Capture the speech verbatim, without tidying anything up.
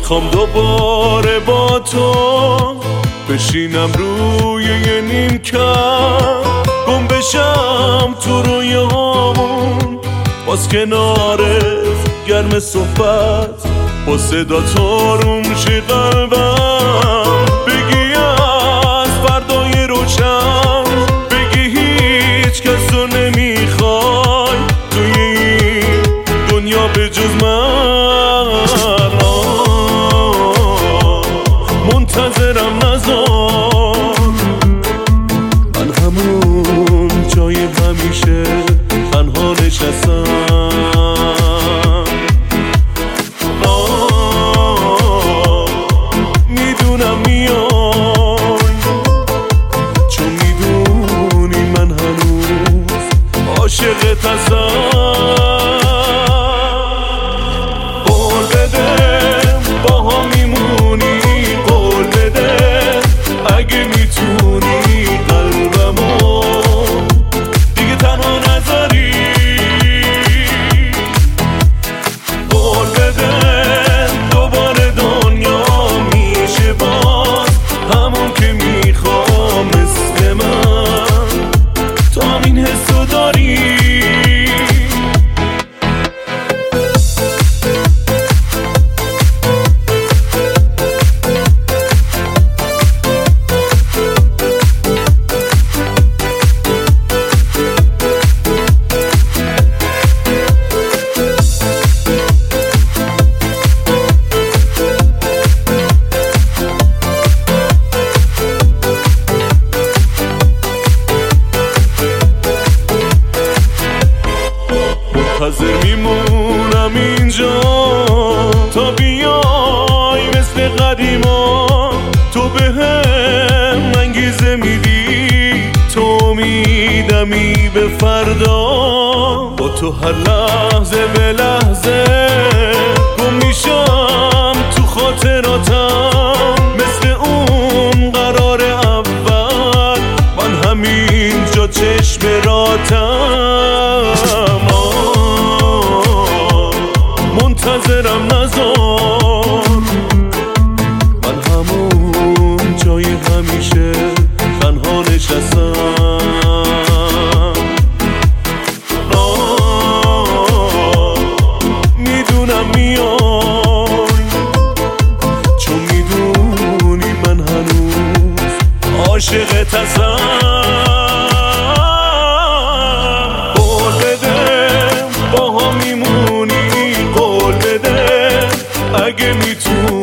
خوام دوباره با تو بشینم روی یه نیمکت، گم بشم تو رویامون، باز کنارت گرم صحبت، با صدا تارون شه قلبم، بگی از فردای روشن، بگی هیچ کس رو نمیخوای توی این دنیا به جز من. منتظرم نذار، من همون جای همیشه تنها نشستم. میدونم میای، چون میدونی من هنوز عاشقت هستم. قول بده با هم میمونی، قول بده اگه میتونی قلبمو دیگه تنها نذاری. قول بده دوباره دنیا میشه باز همون که میخوام، مثل من تو هم این حسو داری. منتظر میمونم اینجا تا بیای، مثل قدیما تو به هم انگیزه میدی، تو میدمی به فردا، با تو هر لحظه به لحظه گم میشم تو خاطراتم، مثل اون قرار اول من همینجا چشم راتم. منتظرم نذار، من همون جای همیشه تنها نشستم. میدونم میای، چون میدونی من هنوز عاشقت هستم. قول بده با هم میمونی، قول بده اگه میتونی